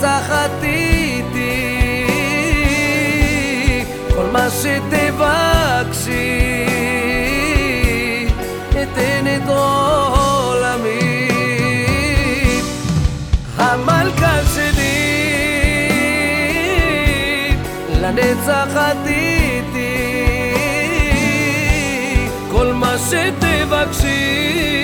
לנצח עתידי, כל מה שתבקשי אתן את עולמי. המלכה שלי לנצח עתידי, כל מה שתבקשי